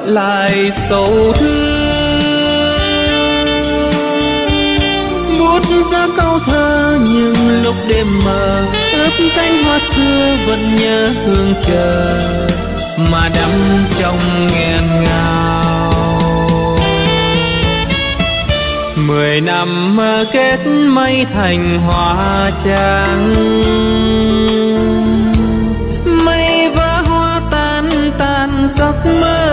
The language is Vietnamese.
lại sầu thương. Bút ra câu thơ nhưng lúc đêm mờ, ướp cánh hoa xưa vẫn nhớ hương chờ mà đắm trong nghẹn ngào. 10 năm mơ kết mây thành hoa trắng, mây vỡ hoa tan tan giấc mơ